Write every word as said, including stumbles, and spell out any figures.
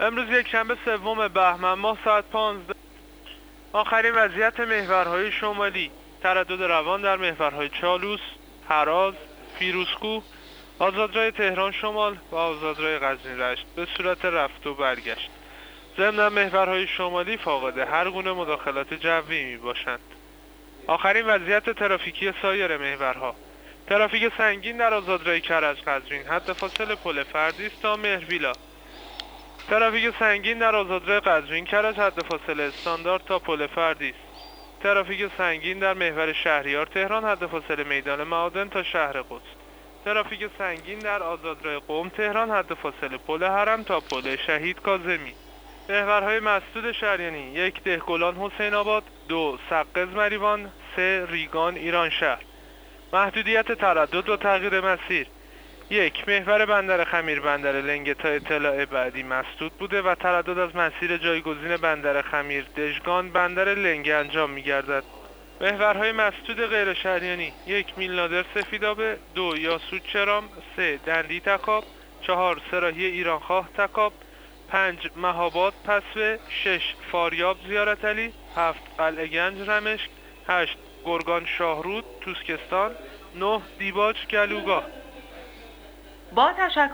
امروز یک شنبه سوم بهمن ماه ساعت پانزده. آخرین وضعیت محورهای شمالی: تردد روان در محورهای چالوس، هراز، فیروزکوه، آزادراه تهران شمال و آزادراه قزوین رشت به صورت رفت و برگشت. ضمن محورهای شمالی فاقد هر گونه مداخلات جوی می باشند. آخرین وضعیت ترافیکی سایر محورها: ترافیک سنگین در آزادراه کرج قزوین حد فاصله پل فردیس تا مهرویلا. ترافیک سنگین در آزادراه قزوین کرج حد فاصله استاندارد تا پل فردیس. ترافیک سنگین در محور شهریار تهران حد فاصله میدان معادن تا شهر قدس. ترافیک سنگین در آزادراه قم تهران حد فاصله پل حرم تا پل شهید کاظمی. محورهای مسدود شریانی: یک دهگلان حسین آباد، دو سقز مریوان، سه ریگان ایران شهر. محدودیت تردد و تغییر مسیر: یک محور بندر خمیر بندر لنگه تا اطلاع بعدی مسدود بوده و تردد از مسیر جایگزین بندر خمیر دژگان بندر لنگه انجام می گردد. محورهای مسدود غیر شریانی: یک میلنادر سفیدابه، دو یاسود چرام، سه دندی تکاب، چهار سراحی ایرانخواه تکاب، پنج مهاباد پسوه، شش فاریاب زیارت علی، هفت قلعه گنج رمشک، هشت گرگان شاهرود توسکستان، نه دیباج گلوگاه. با تشکر